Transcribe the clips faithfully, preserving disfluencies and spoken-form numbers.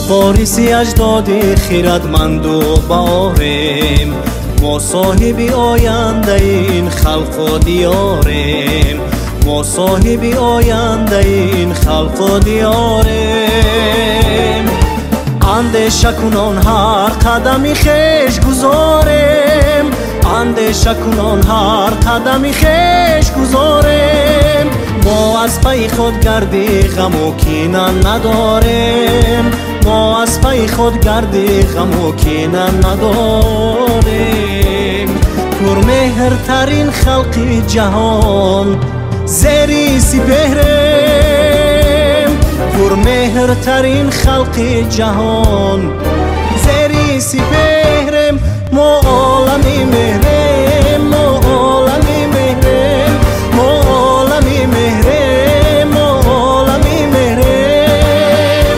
وارثی اجداد خیرتمند و باوریم، ما صاحب آینده این خلق و دیاریم، ما صاحب آینده این خلق و دیاریم. اندیشه کنان هر قدمی خویش گذاریم، اندیشه کنان هر قدمی خویش گذاریم. ما از پی خود گردی غم و کینه نداریم، ما از پی خود گردی غم و کینه نداریم. پرمهرترین خلق جهان زیر سپهریم، پرمهرترین خلق جهان زیر سپهریم. ما عالمی مهریم، ما عالمی مهریم، ما عالمی مهریم، ما عالمی مهریم.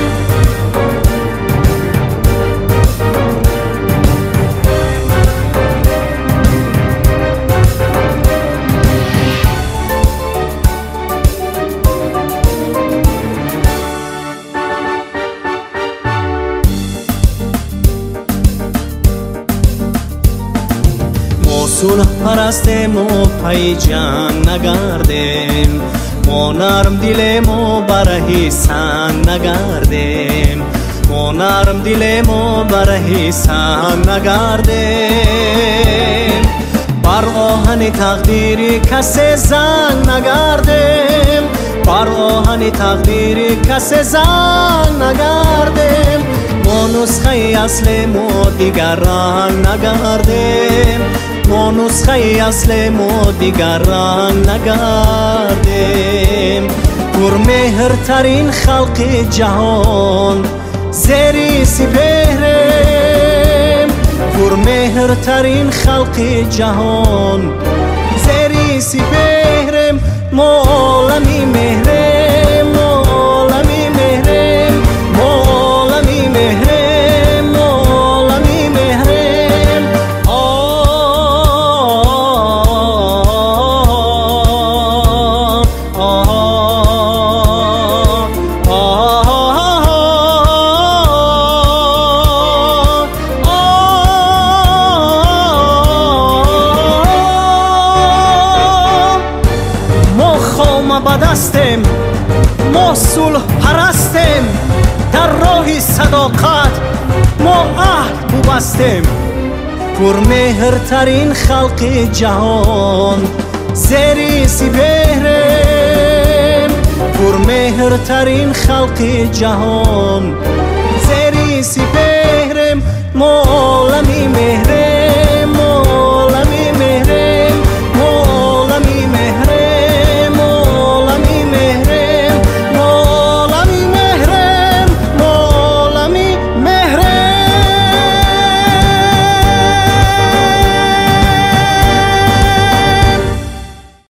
صلح پرستیم و پی جنگ نگردیم، ما نرم دلیم و برهی سنگ نگردیم، ما نرم دلیم و برهی سنگ نگردیم. بر آهن تقدیری کسی زنگ نگردیم، بر آهن تقدیری کسی زنگ نگردیم. ما نسخه اصل ما دیگر رنگ نگردیم، ما نسخه اصل ما دیگر رنگ نگردیم. پرمهرترین خلق جهان زیر سپهریم، پرمهرترین خلق جهان زیر سپهریم. ما عالمی مهریم، ما عالمی مهریم، ما عالمی مهریم، ما عالمی مهریم. بدستیم، ما صلح پرستیم، در راه صداقت ما عهد ببستیم. پرمهرترین خلق جهان زیر سپهریم، پرمهرترین خلق جهان